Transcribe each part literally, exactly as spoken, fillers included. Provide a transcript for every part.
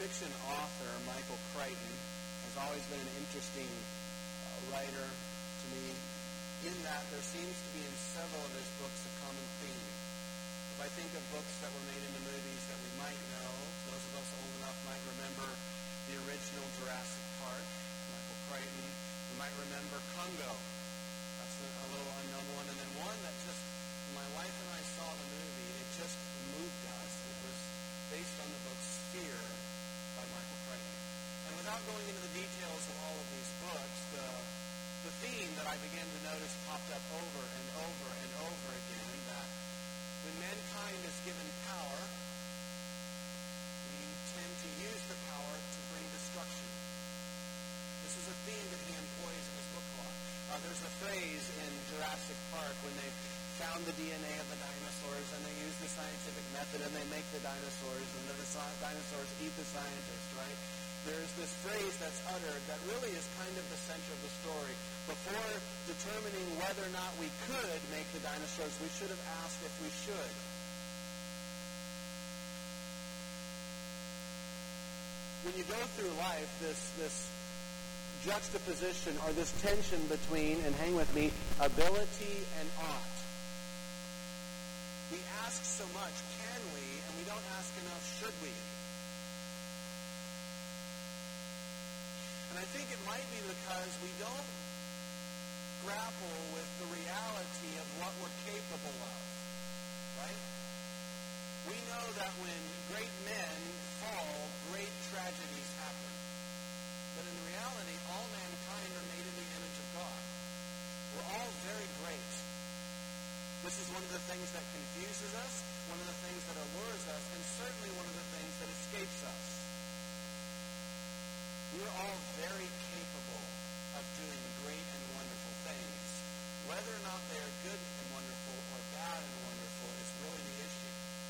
fiction author, Michael Crichton, has always been an interesting uh, writer to me, in that there seems to be in several of his books a common theme. If I think of books that were made into movies that we might know, those of us old enough might remember the original Jurassic Park, Michael Crichton. We might remember Congo. That's a, a little unknown one. And then one that just, my wife and I saw the movie, it just moved us. It was based on the book Sphere by Michael Crichton. And without going into the details of all of these books, the the theme that I began to notice popped up over and over and over again, that when mankind is given power, we tend to use the power to bring destruction. This is a theme that he employs in his book a lot. Uh, there's a phrase in Jurassic Park when they found the D N A of the dinosaurs and they use the scientific method and they make the dinosaurs and then the dinosaurs eat the scientists, right? There's this phrase that's uttered that really is kind of the center of the story. Before determining whether or not we could make the dinosaurs, we should have asked if we should. When you go through life, this, this juxtaposition or this tension between, and hang with me, ability and ought. We ask so much, can we, and we don't ask enough, should we? And I think it might be because we don't grapple with the reality of what we're capable of, right? We know that when great men fall, great tragedies happen. But in reality, all mankind are made in the image of God. We're all very great. This is one of the things that confuses us, one of the things that allures us, and certainly one of the things that escapes us. We're all very capable of doing great and wonderful things. Whether or not they are good and wonderful or bad and wonderful is really the issue.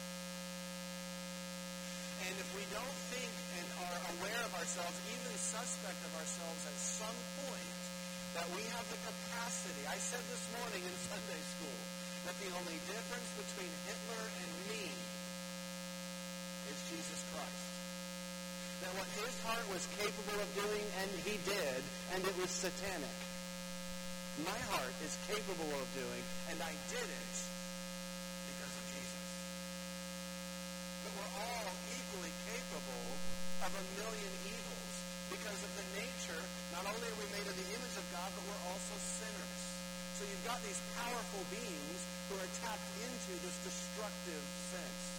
And if we don't think and are aware of ourselves, even suspect of ourselves at some point, that we have the capacity. I said this morning in Sunday school that the only difference between Hitler and me is Jesus Christ. That what his heart was capable of doing, and he did, and it was satanic. My heart is capable of doing, and I did it because of Jesus. But we're all equally capable of a million evils because of the nature, not only are we made in the image of God, but we're also sinners. So you've got these powerful beings who are tapped into this destructive sense.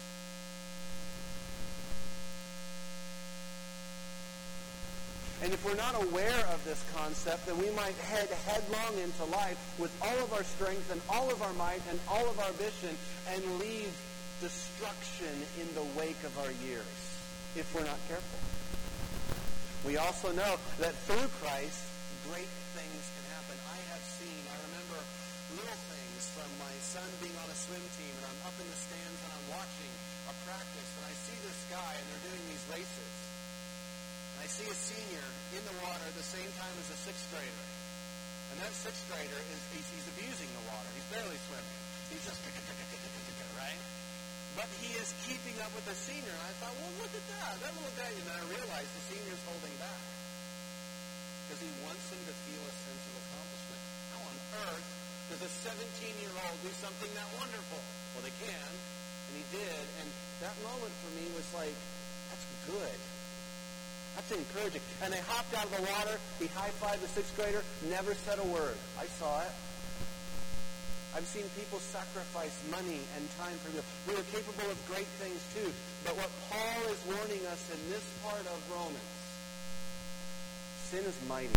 And if we're not aware of this concept, then we might head headlong into life with all of our strength and all of our might and all of our ambition and leave destruction in the wake of our years if we're not careful. We also know that through Christ, great things can happen. I have seen, I remember little things from my son being on a swim team, and I'm up in the stands and I'm watching a practice, and I see this guy, and they're doing these races. I see a senior in the water at the same time as a sixth grader. And that sixth grader, is he's, he's abusing the water. He's barely swimming. He's just, right? But he is keeping up with the senior. And I thought, well, look at that. That little guy. And then I realized the senior's holding back. Because he wants him to feel a sense of accomplishment. How on earth does a seventeen-year-old do something that wonderful? Well, they can. And he did. And that moment for me was like, that's good. That's encouraging. And they hopped out of the water. He high-fived the sixth grader. Never said a word. I saw it. I've seen people sacrifice money and time for this. We are capable of great things too. But what Paul is warning us in this part of Romans, sin is mighty.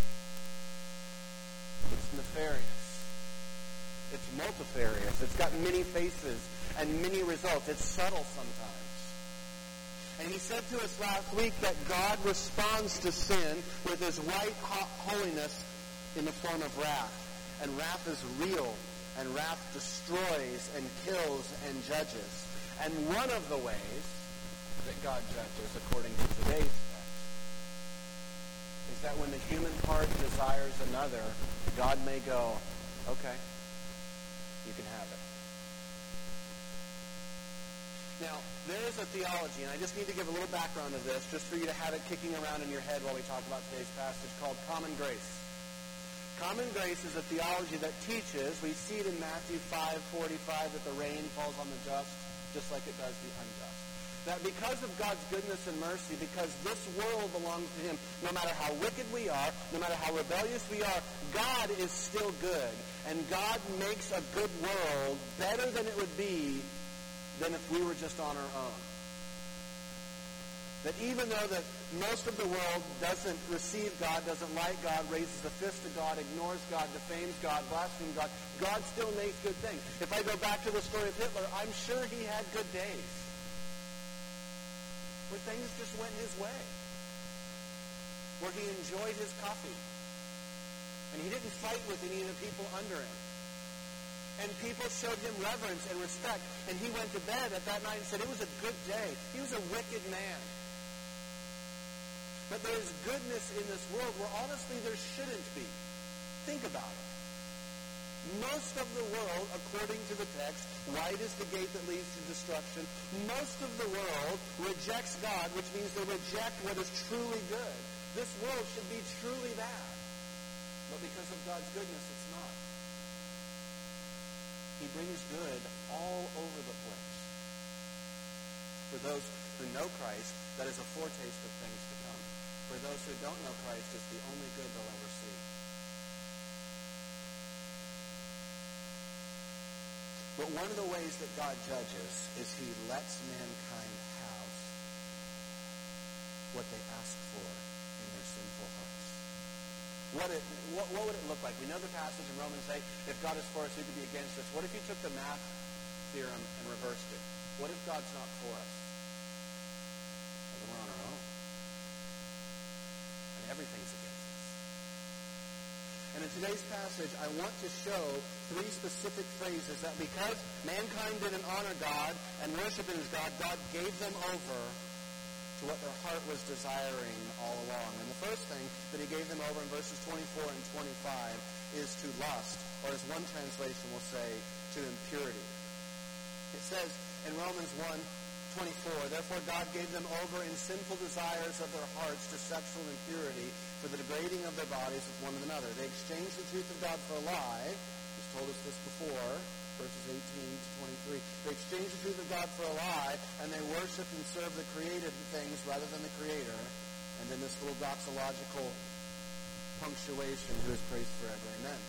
It's nefarious. It's multifarious. It's got many faces and many results. It's subtle sometimes. And he said to us last week that God responds to sin with his white hot holiness in the form of wrath. And wrath is real. And wrath destroys and kills and judges. And one of the ways that God judges, according to today's text, is that when the human heart desires another, God may go, okay, you can have it. Now, there is a theology, and I just need to give a little background of this, just for you to have it kicking around in your head while we talk about today's passage, called common grace. Common grace is a theology that teaches, we see it in Matthew five forty-five, that the rain falls on the just, just like it does the unjust. That because of God's goodness and mercy, because this world belongs to Him, no matter how wicked we are, no matter how rebellious we are, God is still good. And God makes a good world better than it would be than if we were just on our own. That even though that most of the world doesn't receive God, doesn't like God, raises a fist to God, ignores God, defames God, blasphemes God, God still makes good things. If I go back to the story of Hitler, I'm sure he had good days where things just went his way, where he enjoyed his coffee, and he didn't fight with any of the people under him. And people showed him reverence and respect. And he went to bed at that night and said, it was a good day. He was a wicked man. But there is goodness in this world where honestly there shouldn't be. Think about it. Most of the world, according to the text, wide is the gate that leads to destruction. Most of the world rejects God, which means they reject what is truly good. This world should be truly bad. But because of God's goodness, it's not. He brings good all over the place. For those who know Christ, that is a foretaste of things to come. For those who don't know Christ, it's the only good they'll ever see. But one of the ways that God judges is He lets mankind have what they ask for in their sinful hearts. What, it, what, what would it look like? We know the passage in Romans eight, if God is for us, who could be against us? What if you took the math theorem and reversed it? What if God's not for us? Well, then we're on our own. And everything's against us. And in today's passage, I want to show three specific phrases that because mankind didn't honor God and worship in His God, God gave them over to what their heart was desiring all along. And the first thing that He gave them over in verses twenty-four and twenty-five is to lust, or as one translation will say, to impurity. It says in Romans one twenty-four, therefore God gave them over in sinful desires of their hearts to sexual impurity for the degrading of their bodies with one another. They exchanged the truth of God for a lie. He's told us this before. Verses eighteen to twenty-three. They exchanged the truth of God for a lie, and they worshiped and served the created things rather than the Creator. And then this little doxological punctuation, who is praised forever. Amen.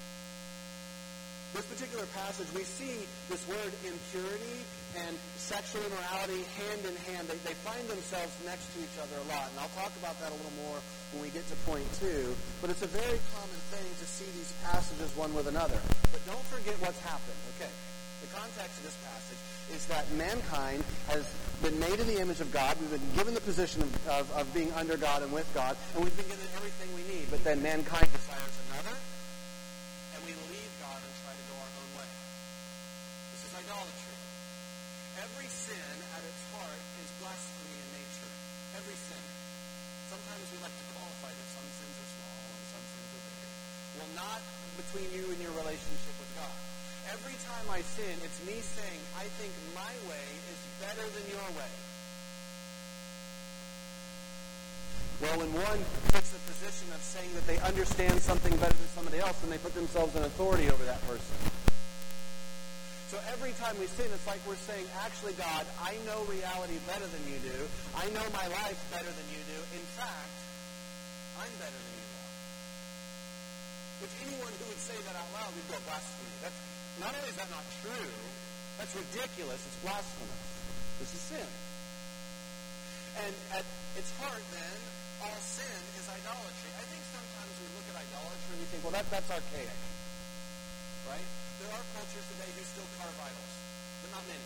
This particular passage, we see this word impurity and sexual immorality hand in hand. They, they find themselves next to each other a lot. And I'll talk about that a little more when we get to point two. But it's a very common thing to see these passages one with another. But don't forget what's happened. Okay. The context of this passage is that mankind has been made in the image of God. We've been given the position of, of, of being under God and with God. And we've been given everything we need. But then mankind desires another. And we leave God and try to go our own way. This is idolatry. Every sin at its heart is blasphemy in nature. Every sin. Sometimes we like to qualify that some sins are small and some sins are big. Well, not between you and your relationship with God. Every time I sin, it's me saying, I think my way is better than your way. Well, when one takes the position of saying that they understand something better than somebody else, then they put themselves in authority over that person. So every time we sin, it's like we're saying, actually, God, I know reality better than you do. I know my life better than you do. In fact, I'm better than you are. Which anyone who would say that out loud would go blasphemy. That's, not only is that not true, that's ridiculous. It's blasphemous. This is sin. And at its heart, then, all sin is idolatry. I think sometimes we look at idolatry and we think, well, that, that's archaic. Right? There are cultures today who still carve idols, but not many.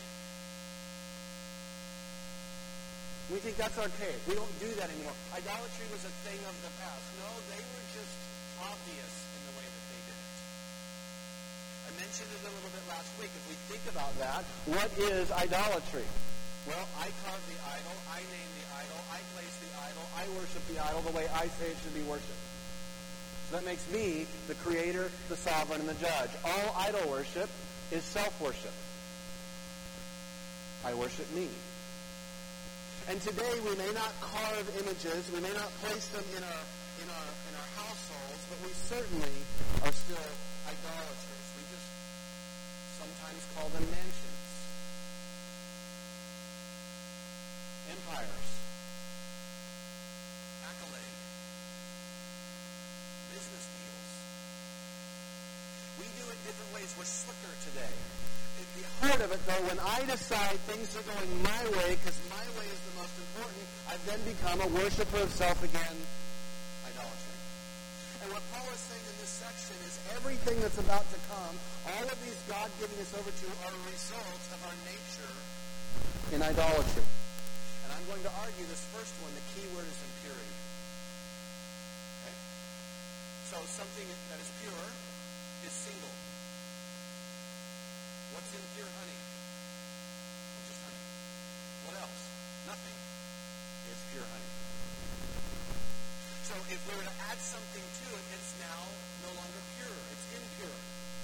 We think that's archaic. We don't do that anymore. Idolatry was a thing of the past. No, they were just obvious in the way that they did it. I mentioned it a little bit last week. If we think about that, what is idolatry? Well, I carve the idol, I name the idol, I place the idol, I worship the idol the way I say it should be worshipped. So that makes me the creator, the sovereign, and the judge. All idol worship is self-worship. I worship me. And today we may not carve images, we may not place them in our in our in our households, but we certainly are still idolaters. We just sometimes call them mansions, empires, accolade, business deals. We do it different ways. We're slicker today. At the heart of it, though, when I decide things are going my way, because my way is the most important, I've then become a worshiper of self again, idolatry. And what Paul is saying in this section is everything that's about to come, all of these God giving us over to are results of our nature in idolatry. And I'm going to argue this first one, the key word is impurity. Okay? So something that is pure is single. What's in pure honey? Well, just honey. What else? Nothing. It's pure honey. So if we were to add something to it, it's now no longer pure. It's impure.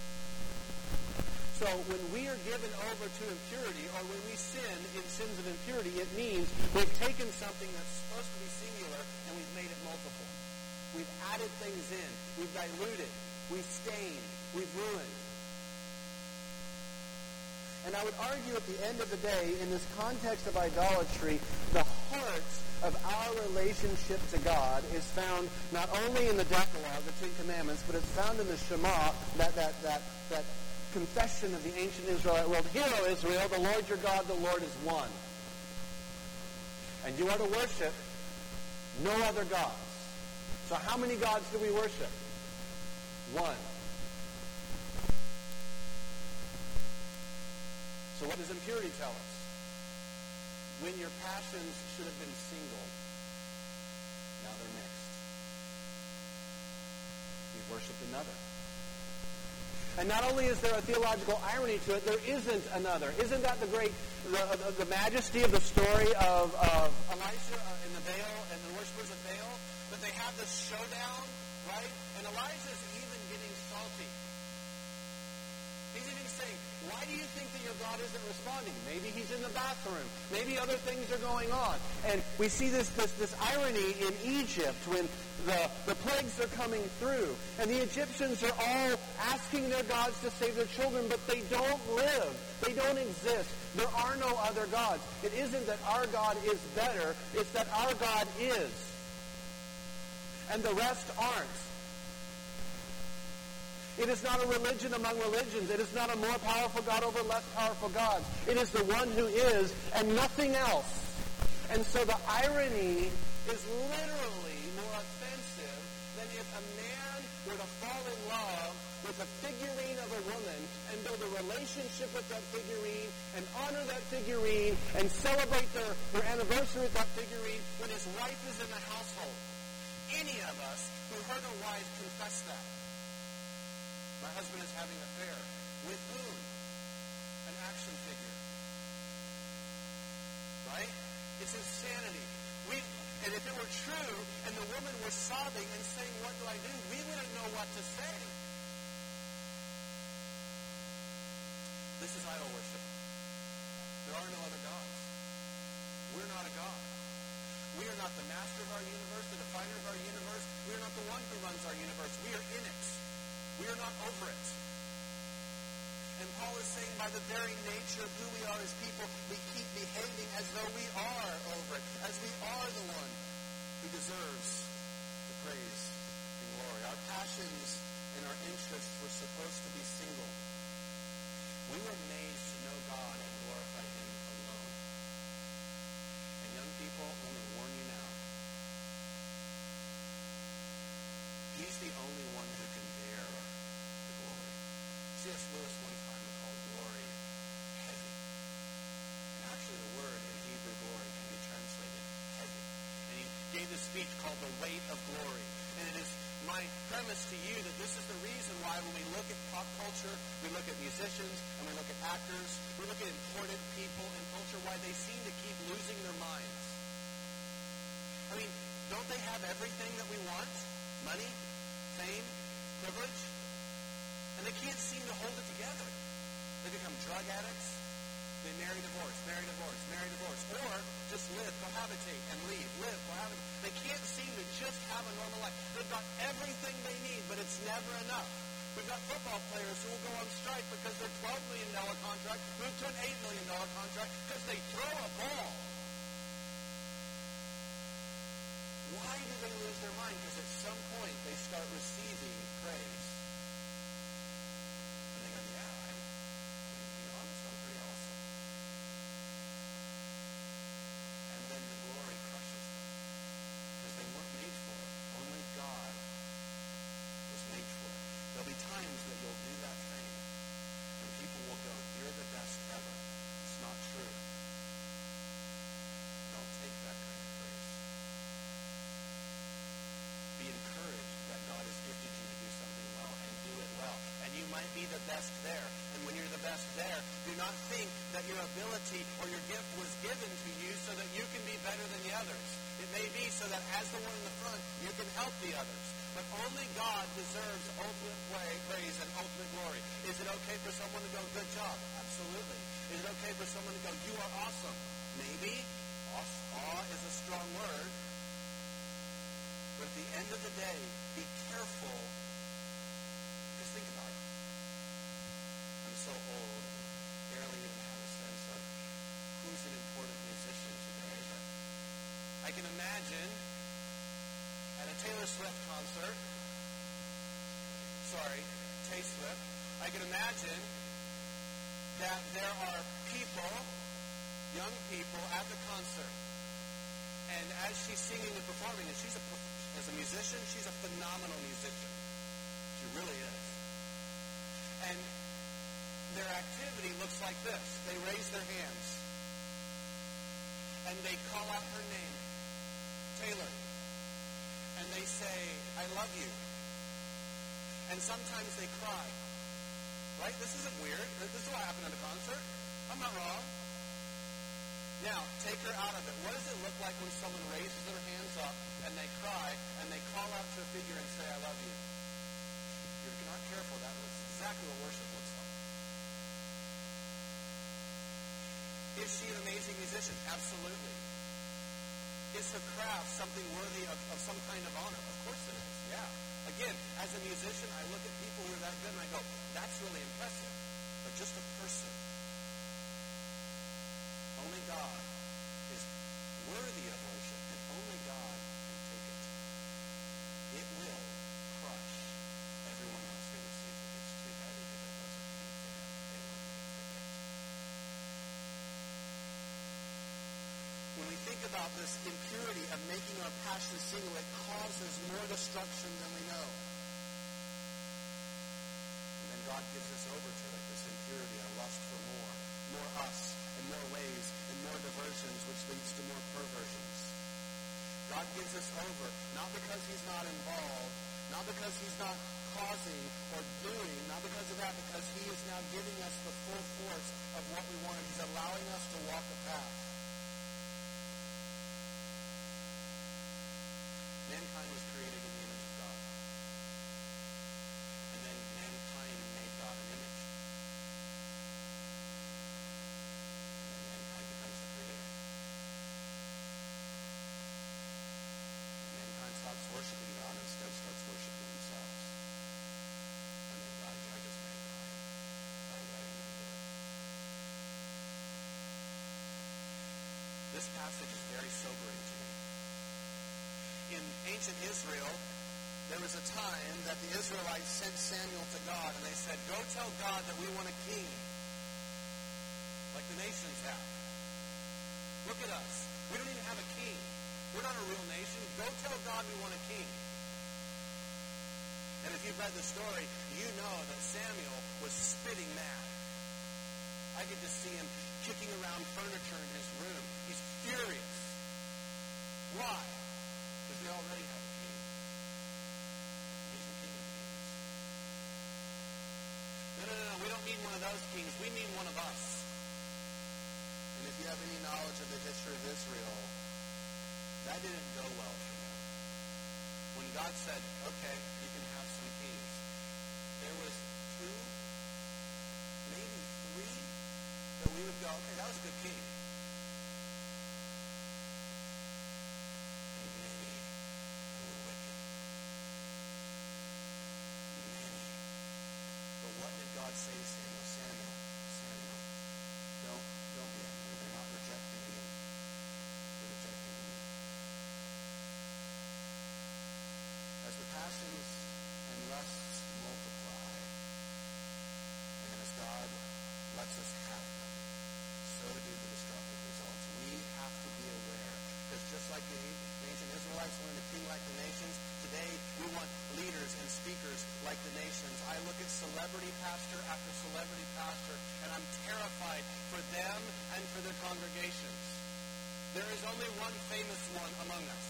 So when we are given over to impurity, or when we sin in sins of impurity, it means we've taken something that's supposed to be singular and we've made it multiple. We've added things in. We've diluted. We've stained. We've ruined. And I would argue at the end of the day, in this context of idolatry, the heart of our relationship to God is found not only in the Decalogue, the Ten Commandments, but it's found in the Shema, that that that that confession of the ancient Israelite world. Hear, O Israel, the Lord your God, the Lord is one. And you are to worship no other gods. So how many gods do we worship? One. So what does impurity tell us? When your passions should have been single, now they're mixed. You've worshipped another. And not only is there a theological irony to it, there isn't another. Isn't that the great, the, the, the majesty of the story of, of Elijah and the Baal and the worshipers of Baal? That they have this showdown, right? And Elijah's even getting salty. He's even saying, why do you think that your God isn't responding? Maybe he's in the bathroom. Maybe other things are going on. And we see this this, this irony in Egypt when the, the plagues are coming through. And the Egyptians are all asking their gods to save their children, but they don't live. They don't exist. There are no other gods. It isn't that our God is better. It's that our God is. And the rest aren't. It is not a religion among religions. It is not a more powerful God over less powerful gods. It is the one who is and nothing else. And so the irony is literally more offensive than if a man were to fall in love with a figurine of a woman and build a relationship with that figurine and honor that figurine and celebrate their, their anniversary with that figurine when his wife is in the household. Any of us who heard a wife confess that. My husband is having an affair. With whom? An action figure. Right? It's insanity. We, and if it were true, and the woman was sobbing and saying, what do I do? We wouldn't know what to say. This is idol worship. There are no other gods. We're not a God. We are not the master of our universe, the definer of our universe. We are not the one who runs our universe. We are in it. We are not over it. And Paul is saying by the very nature of who we are as people, we keep behaving as though we are over it, as we are the one who deserves the praise and glory. Our passions and our interests were supposed to be single. We were made to know God and glorify Him alone. And young people, let me warn you now. He's the only one who can bear the glory. C S Lewis one time called glory heavy. And actually the word in Hebrew glory can be translated heavy. And he gave this speech called The Weight of Glory. And it is my premise to you that this is the reason why when we look at pop culture, we look at musicians, and we look at actors, we look at important people in culture, why they seem to keep losing their minds. I mean, don't they have everything that we want? Money, fame, privilege, and they can't seem to hold it together. They become drug addicts. They marry, divorce, marry, divorce, marry, divorce. Or just live, cohabitate, and leave. Live, cohabitate. They can't seem to just have a normal life. They've got everything they need, but it's never enough. We've got football players who will go on strike because their twelve million dollars contract moved to an eight million dollars contract because they throw a ball. Why do they lose their mind? Because at some point they start receiving praise. And they go, yeah, I'm, to be honest, I'm pretty awesome. And then the glory crushes them. Because they weren't made for it. Only God was made for it. There'll be times that you'll do that thing, and people will go, you're the best ever. It's not true. Don't take that kind of praise. Be encouraged that God has gifted you to do something well, and do it well. And you might be the best there. And when you're the best there, do not think that your ability or your gift was given to you so that you can be better than the others. It may be so that as the one in the front, you can help the others. But only God deserves ultimate praise and ultimate glory. Is it okay for someone to go, good job? Absolutely. Is it okay for someone to go, you are awesome? Maybe. Awe is a strong word. But at the end of the day, be careful. Because think about it. I'm so old, barely even have a sense of who's an important musician today. But I can imagine at a Taylor Swift concert, sorry, Tay Swift, I can imagine that there are people, young people at the concert, and as she's singing and performing, and she's a, as a musician, she's a phenomenal musician. She really is. And their activity looks like this. They raise their hands, and they call out her name, Taylor. And they say, I love you. And sometimes they cry. Right? This isn't weird. This is what happened at a concert. I'm not wrong. Now, take her out of it. What does it look like when someone raises their hands up and they cry and they call out to a figure and say, I love you? If you're not careful, that was exactly what worship looks like. Is she an amazing musician? Absolutely. Is her craft something worthy of, of some kind of honor? Of course it is, yeah. Again, as a musician, I look at people who are that good and I go, that's really impressive. But just a person. Only God is worthy of worship, and only God can take it. It will crush everyone else who receives it. It's too heavy because it wasn't meant for them. They weren't meant for it. When we think about this impurity of making our passion single, it causes more destruction than we know. And then God gives us over to it, this impurity, our lust for more, more us, and more ways, and more diversions, which leads to more perversions. God gives us over, not because he's not involved, not because he's not causing or doing, not because of that, because he is now giving us the full force of what we want. He's allowing us to walk a path. Mankind was created in the image of God. And then mankind made God an image. And then mankind becomes the creator. And mankind stops worshiping God and instead starts worshiping themselves. And then God judges mankind by letting them do it. This passage is very sobering to me. In ancient Israel, there was a time that the Israelites sent Samuel to God, and they said, go tell God that we want a king, like the nations have. Look at us. We don't even have a king. We're not a real nation. Go tell God we want a king. And if you've read the story, you know that Samuel was spitting mad. I could just see him kicking around furniture in his room. He's furious. Why? Because they already have a king. He's the king of kings. No, no, no, no. We don't need one of those kings. We need one of us. And if you have any knowledge of the history of Israel, that didn't go well for them. When God said, okay, you can have some kings, there was two, maybe three, that we would go, okay, that was a good king. And many who were wicked. Many. But what did God say to Samuel? Samuel, Samuel, don't, don't be angry. They're not rejecting you. They're rejecting me. As the passions and lusts multiply, and as God lets us have them, so do the destructive results. We have to be aware, because just like the ancient Israelites wanted a king like the nations, today we want leaders and speakers like the nations. I look at celebrity pastor after celebrity pastor, and I'm terrified for them and for their congregations. There is only one famous one among us.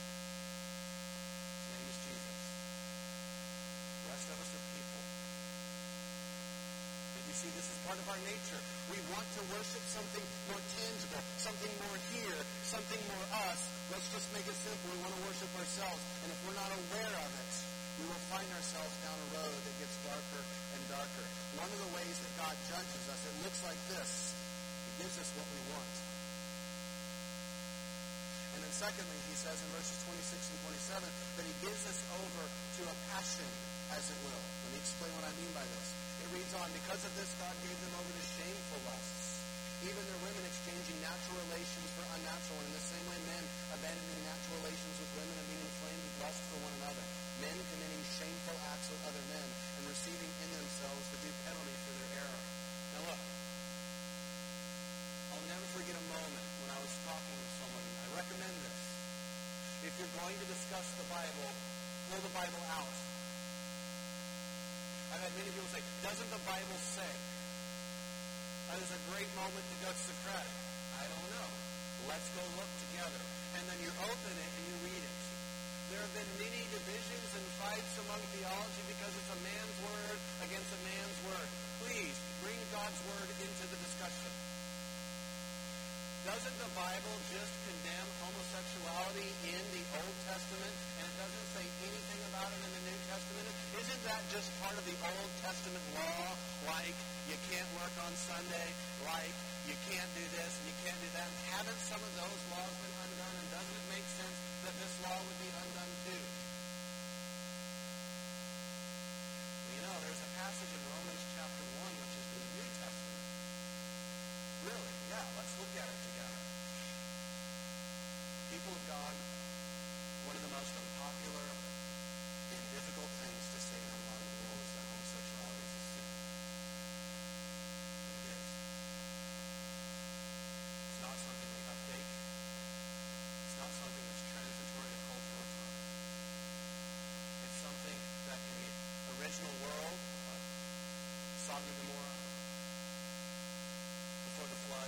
His name is Jesus. The rest of us are people. But you see, this is part of our nature. We want to worship something more tangible, something more here, something more us. Let's just make it simple. We want to worship ourselves. And if we're not aware of it, we will find ourselves down a road that gets darker and darker. One of the ways that God judges us, it looks like this. He gives us what we want. And then secondly, he says in verses twenty-six and twenty-seven that he gives us over to a passion, as it will. Let me explain what I mean by this. It reads on, because of this, God gave them over to shameful lusts, even their women exchanging natural relations for unnatural, and in the same way men abandoning natural relations with women and being inflamed with lust for one another, men committing shameful acts with other men and receiving in themselves the due penalty for their error. Now look, I'll never forget a moment when I was talking to someone, and I recommend this. If you're going to discuss the Bible, pull the Bible out. I've had many people say, doesn't the Bible say? That is a great moment to go Socratic. I don't know. Let's go look together. And then you open it and you read it. There have been many divisions and fights among theology because it's a man's word against a man's word. Please, bring God's word into the discussion. Doesn't the Bible just condemn homosexuality in the Old Testament, and it doesn't say anything about it in the New Testament? Isn't that just part of the Old Testament law, like you can't work on Sunday, like you can't do this and you can't do that? And haven't some of those laws been undone, and doesn't it make sense that this law would be undone too? Well, you know, there's a passage in Romans chapter one, which is the New Testament. Really? Yeah, let's look at it together. People of God, one of the most unpopular and difficult things to say in our modern world is that homosexuality is a sin. It is. It's not something we update. It's not something that's transitory to cultural time. It's something that in the original world, uh, Sodom and Gomorrah, before the flood,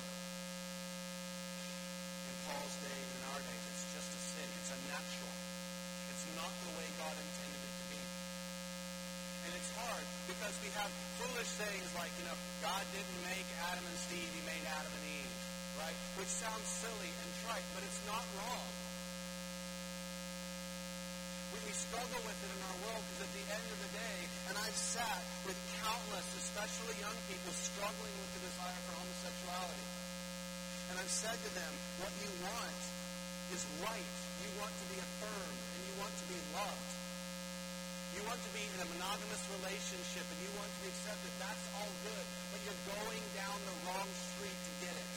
in Paul's days, in our days, it's just a sin. It's unnatural. It's not the way God intended it to be. And it's hard because we have foolish sayings like, you know, God didn't make Adam and Steve, he made Adam and Eve, right? Which sounds silly and trite, but it's not wrong. We, we struggle with it in our world because at the end of the day, and I've sat with countless, especially young people, struggling with the desire for homosexuality. And I've said to them, what you want is right. You want to be affirmed, and you want to be loved. You want to be in a monogamous relationship, and you want to be accepted. That's all good, but you're going down the wrong street to get it.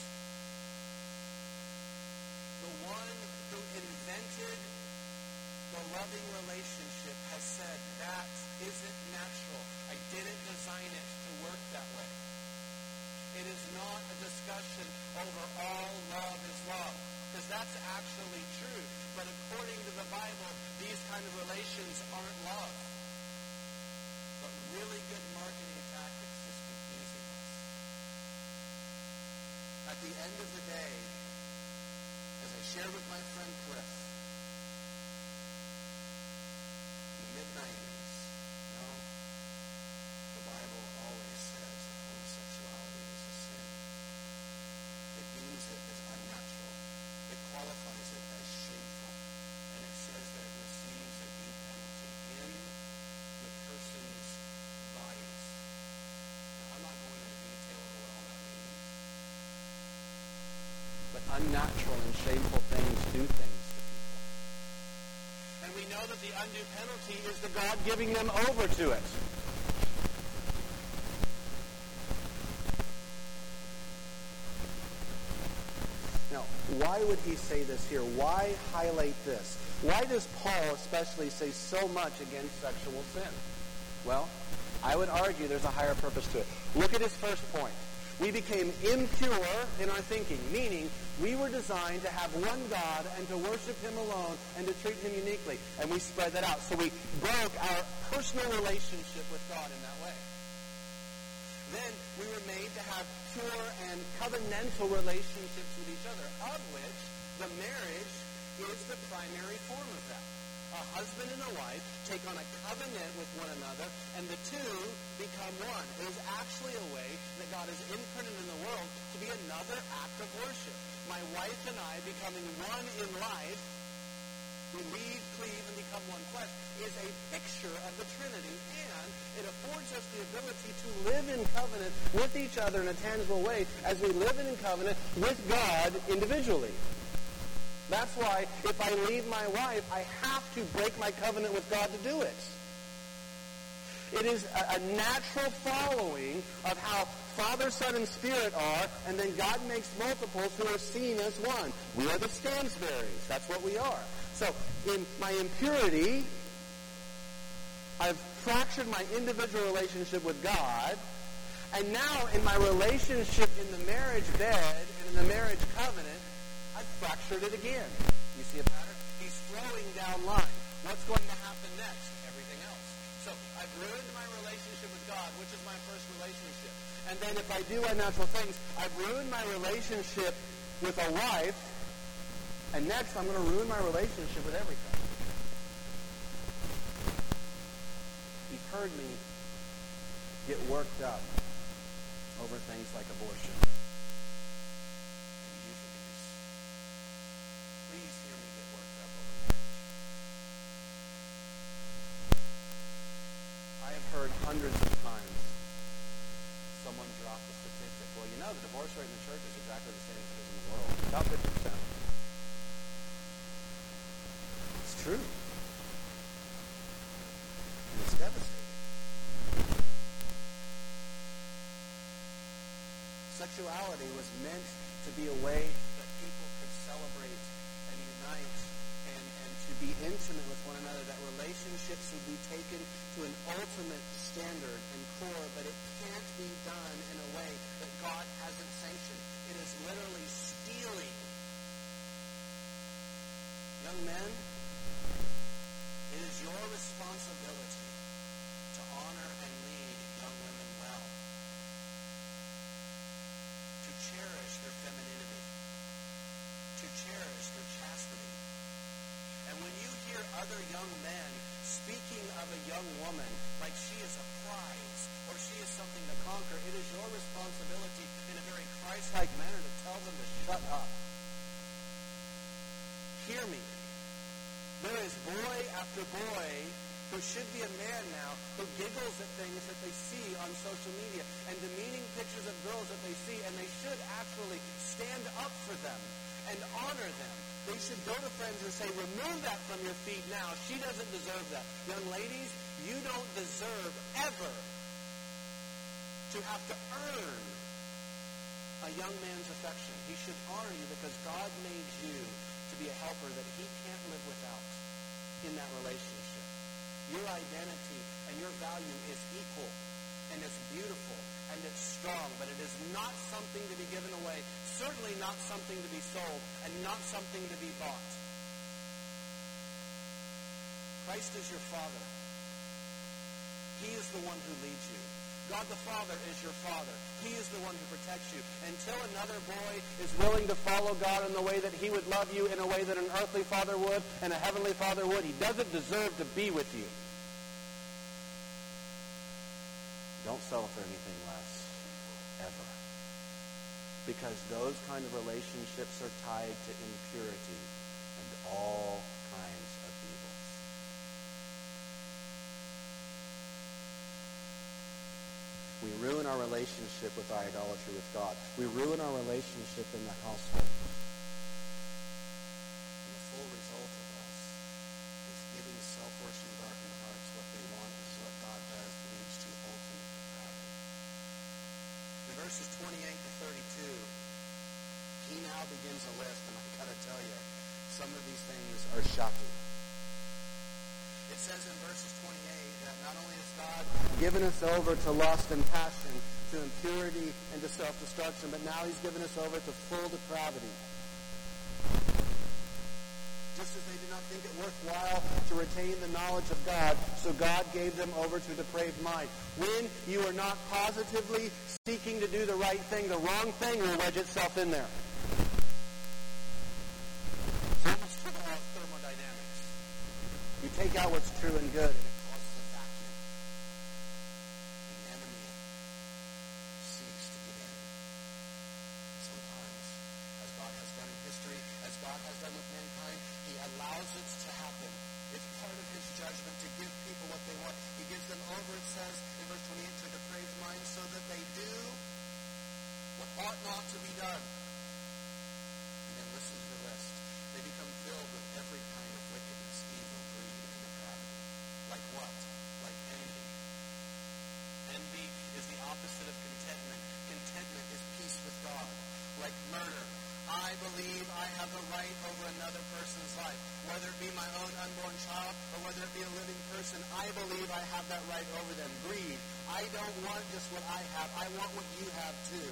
The one who invented the loving relationship has said, that isn't natural. I didn't design it to work that way. It is not a discussion over all love is love, because that's actually true. But according to the Bible, these kind of relations aren't love, but really good marketing tactics just confusing us. At the end of the day, as I shared with my friend Cliff, in the mid nineties, no, the Bible always says that homosexuality is a sin. It deems it as unnatural. It qualifies it as shameful. And it says that it receives a due penalty in the person's bodies. Now, I'm not going into detail of what all that means, unnatural and shameful things do things to people. And we know that the undue penalty is the God giving them over to it. Now, why would he say this here? Why highlight this? Why does Paul especially say so much against sexual sin? Well, I would argue there's a higher purpose to it. Look at his first point. We became impure in our thinking, meaning we were designed to have one God and to worship him alone and to treat him uniquely. And we spread that out. So we broke our personal relationship with God in that way. Then we were made to have pure and covenantal relationships with each other, of which the marriage is the primary form of that. A husband and a wife take on a covenant with one another, and the two become one. It is actually a way that God has imprinted in the world to be another act of worship. My wife and I becoming one in life, we leave, cleave, and become one flesh, is a picture of the Trinity, and it affords us the ability to live in covenant with each other in a tangible way as we live in covenant with God individually. That's why if I leave my wife, I have to break my covenant with God to do it. It is a, a natural following of how Father, Son, and Spirit are, and then God makes multiples who are seen as one. We are the Stansberries. That's what we are. So in my impurity, I've fractured my individual relationship with God, and now in my relationship in the marriage bed and in the marriage covenant, I've fractured it again. You see a pattern? He's throwing down line. What's going to happen next? Everything else. So I've ruined my relationship with God, which is my first relationship. And then if I do unnatural things, I've ruined my relationship with a wife, and next I'm going to ruin my relationship with everything. You've heard me get worked up over things like abortion. Please hear me get worked up over marriage. I have heard hundreds of times someone drop the statistic. Well, you know, the divorce rate in the church is exactly the same as it is in the world. About fifty percent. It's true. And it's devastating. Sexuality was meant to be a way that people could celebrate and unite and, and to be intimate with one another, that relationships would be taken to an ultimate standard and core, but it can't be done in a way that God hasn't sanctioned. It is literally stealing. Young men, it is your responsibility to honor and lead young women well, to cherish their femininity, to cherish their chastity. And when you hear other young men speaking of a young woman like she is a prize or she is something to conquer, it is your responsibility in a very Christ-like manner to tell them to shut up. Hear me. There is boy after boy who should be a man now who giggles at things that they see on social media and demeaning pictures of girls that they see, and they should actually stand up for them and honor them. They should go to friends and say, remove that from your feed now. She doesn't deserve that. Young ladies, you don't deserve ever to have to earn a young man's affection. He should honor you because God made you to be a helper that he can't live without in that relationship. Your identity and your value is equal, and it's beautiful, and it's strong, but it is not something to be given away, certainly not something to be sold, and not something to be bought. Christ is your Father. He is the one who leads you. God the Father is your Father. He is the one who protects you. Until another boy is willing to follow God in the way that he would love you, in a way that an earthly father would and a heavenly father would, he doesn't deserve to be with you. Don't settle for anything less, ever. Because those kind of relationships are tied to impurity and all kinds of evils. We ruin our relationship with our idolatry with God. We ruin our relationship in the household. these things are shocking. It says in verses twenty-eight that not only has God given us over to lust and passion, to impurity and to self-destruction, but now he's given us over to full depravity. Just as they did not think it worthwhile to retain the knowledge of God, so God gave them over to a depraved mind. When you are not positively seeking to do the right thing, the wrong thing will wedge itself in there. So much for the thermodynamics. You take out what's true and good, And it causes a vacuum. The enemy seeks to get in. Sometimes, as God has done in history, as God has done with mankind, he allows it to happen. It's part of his judgment to give people what they want. He gives them over, it says in verse twenty-eight, to a depraved mind so that they do what ought not to be done. And then listen to the rest. They become filled with every kind of wickedness, evil, greed, and depravity. Like what? Like envy. Envy is the opposite of contentment. Contentment is peace with God. Like murder. I believe I have the right over another person's life. Whether it be my own unborn child or whether it be a living person, I believe I have that right over them. Greed. I don't want just what I have. I want what you have too.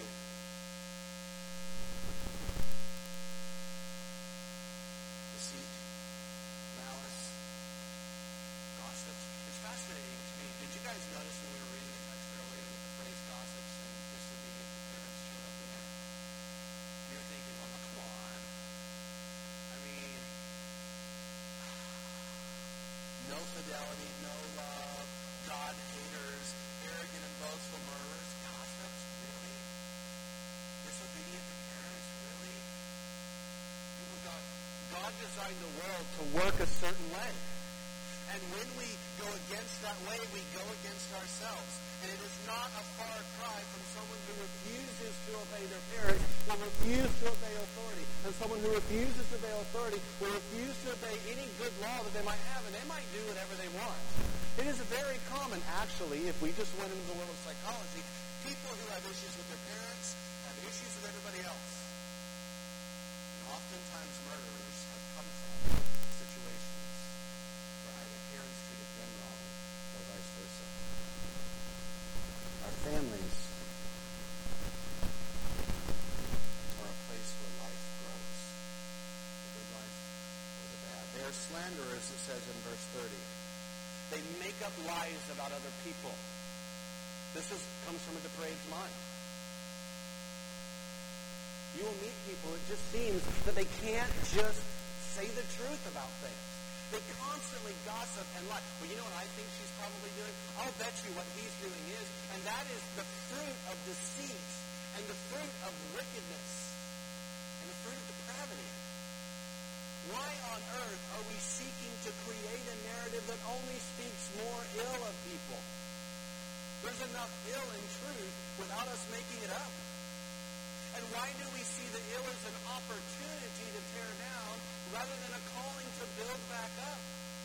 Deceit, malice, gossip. It's fascinating to me. Did you guys notice when we were reading the text earlier that the phrase gossips and disobedient parents showed up in there? And you're thinking, well, come on. I mean, no fidelity, no love, God haters, arrogant and boastful murderers, gossips, really? Disobedient to parents, really? People, God, God designed the world to work a certain way. And when we go against that way, we go against ourselves. And it is not a far cry from someone who refuses to obey their parents, will refuse to obey authority. And someone who refuses to obey authority will refuse to obey any good law that they might have, and they might do whatever they want. It is very common, actually, if we just went into the world of psychology, people who have issues with their parents have issues with everybody else. And oftentimes murderers have come from situations where either parents treated them wrong or vice versa. Our families are a place where life grows. The good life or the bad. They are slanderers, it says in verse thirty. They make up lies about other people. This is, comes from a depraved mind. You will meet people, it just seems that they can't just say the truth about things. They constantly gossip and lie. Well, you know what I think she's probably doing? I'll bet you what he's doing is, and that is the fruit of deceit and the fruit of wickedness and the fruit of depravity. Why on earth are we seeking to create a narrative that only speaks more ill of people? There's enough ill in truth without us making it up. And why do we see the ill as an opportunity to tear down rather than a calling to build back up?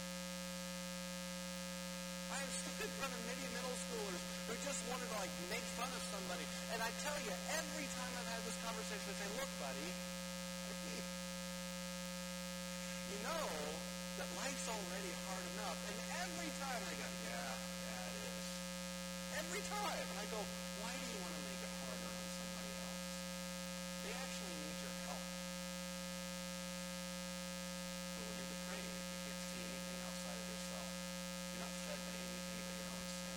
I have stood in front of many middle schoolers who just wanted to like make fun of somebody. And I tell you, every time I've had this conversation, I say, look, buddy, you know that life's already hard enough. And every time I go, yeah, yeah, it is. Every time. And I go, why do you want to make it harder on somebody else? They actually need your help. But when you're depraved, you can't see anything outside of yourself. You're not fed by anything but your own sin.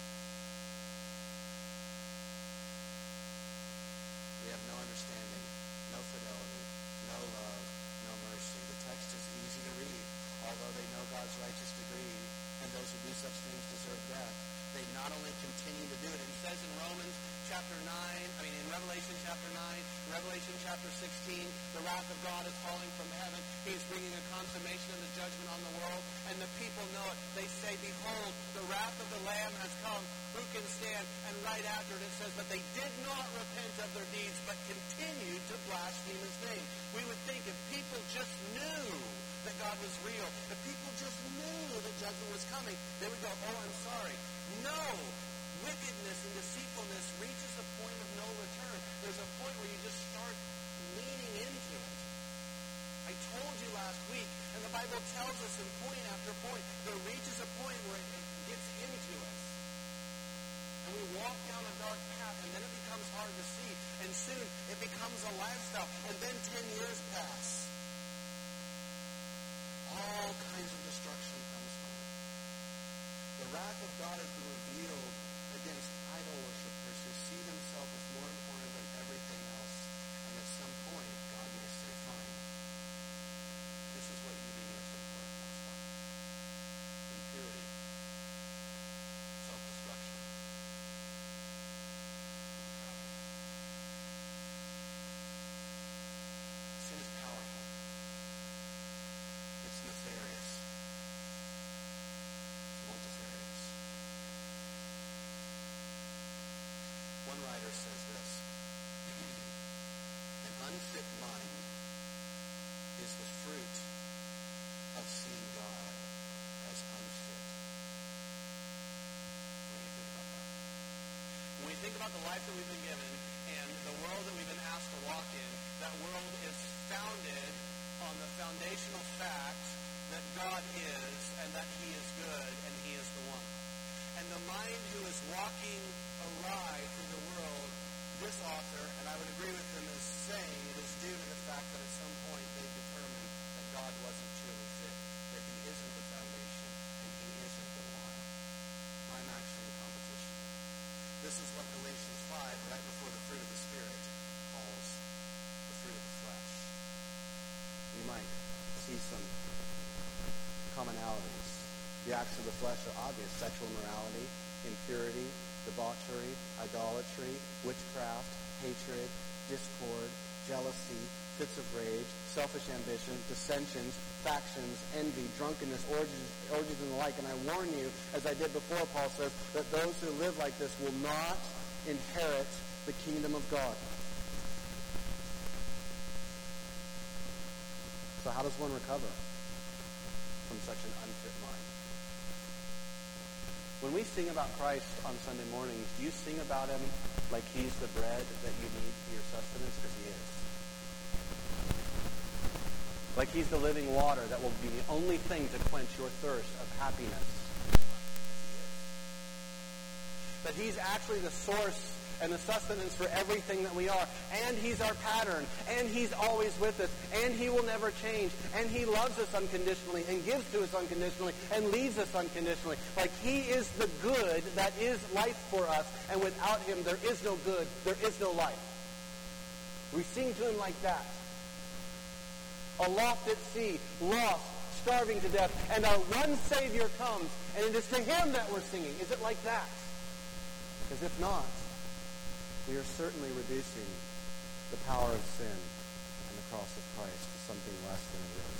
We have no understanding, no fidelity, no love, no mercy. The text is easy to read. Although they know God's righteous decree, and those who do such things deserve death, they not only continue to do it. It says in Romans chapter nine, I mean in Revelation chapter nine, Revelation chapter sixteen, the wrath of God is falling from heaven. He's bringing a consummation of the judgment on the world, and the people know it. They say, behold, the wrath of the Lamb has come. Who can stand? And right after it, it says, but they did not repent of their deeds, but continued to blaspheme his name. We would think if people just knew that God was real, if people just knew that judgment was coming, they would go, oh, I'm sorry. No. Wickedness and deceitfulness reaches a point of no return. There's a point where you just start leaning into it. I told you last week, and the Bible tells us in point after point, there reaches a point where it gets into us. And we walk down a dark path, and then it becomes hard to see. And soon it becomes a lifestyle. And then ten years pass. All kinds of destruction comes from it. The wrath of God has been revealed against idol worshipers who see themselves as more important than everything else. And at some point, God may say, fine, this is what you deem as important. That's fine. Impurity. Self-destruction. Sin is powerful. It's nefarious. It's multifarious. One writer says this: an unfit mind is the fruit of seeing God as unfit. What do you think about that? When we think about the life that we've been given and the world that we've been asked to walk in, that world is founded on the foundational fact that God is and that He is good and He is the one. And the mind who is walking awry through the world, this author, and I would agree with him, is saying it is due to the fact that at some point they determined that God wasn't truly fit, that He isn't the foundation, and He isn't the one. I'm actually in competition. This is what Galatians five, right before the fruit of the Spirit, calls the fruit of the flesh. You might see some commonalities. The acts of the flesh are obvious: sexual immorality, impurity, debauchery, idolatry, witchcraft, hatred, discord, jealousy, fits of rage, selfish ambition, dissensions, factions, envy, drunkenness, orgies, orgies and the like. And I warn you, as I did before, Paul says, that those who live like this will not inherit the kingdom of God. So how does one recover from such an unfit mind? When we sing about Christ on Sunday mornings, do you sing about Him like He's the bread that you need for your sustenance? Because He is. Like He's the living water that will be the only thing to quench your thirst of happiness. That He's actually the source and the sustenance for everything that we are. And He's our pattern. And He's always with us. And He will never change. And He loves us unconditionally and gives to us unconditionally and leads us unconditionally. Like He is the good that is life for us. And without Him, there is no good. There is no life. We sing to Him like that. Aloft at sea, lost, starving to death. And our one Savior comes. And it is to Him that we're singing. Is it like that? Because if not, we are certainly reducing the power of sin and the cross of Christ to something less than it is.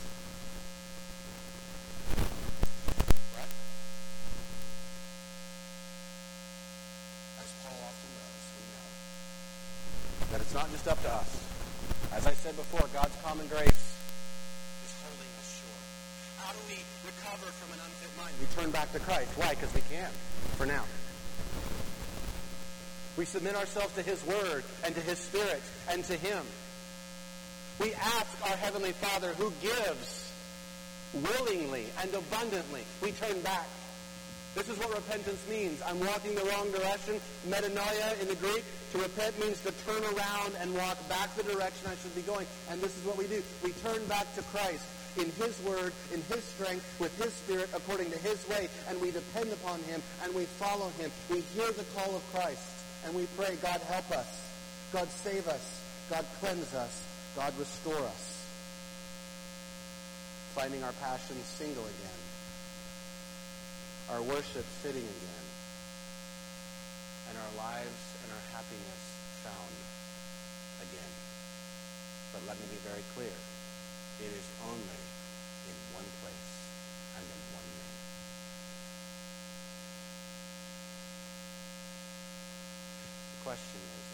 Right? As Paul often does, we know that it's not just up to us. As I said before, God's common grace is holding us short. How do we recover from an unfit mind? We turn back to Christ. Why? Because we can, for now. We submit ourselves to His Word and to His Spirit and to Him. We ask our Heavenly Father, who gives willingly and abundantly. We turn back. This is what repentance means. I'm walking the wrong direction. Metanoia in the Greek, to repent means to turn around and walk back the direction I should be going. And this is what we do. We turn back to Christ in His Word, in His strength, with His Spirit, according to His way. And we depend upon Him and we follow Him. We hear the call of Christ. And we pray, God help us. God save us. God cleanse us. God restore us. Finding our passions single again. Our worship fitting again. And our lives and our happiness found again. But let me be very clear. It is only in one place and in one name. The question is,